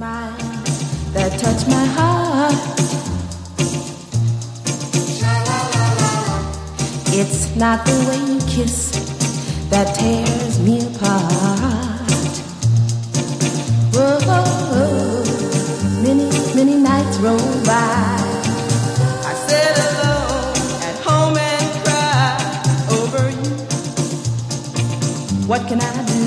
That touch my heart. It's not the way you kiss that tears me apart. Whoa, many, many nights roll by. I sit alone at home and cry over you. What can I do?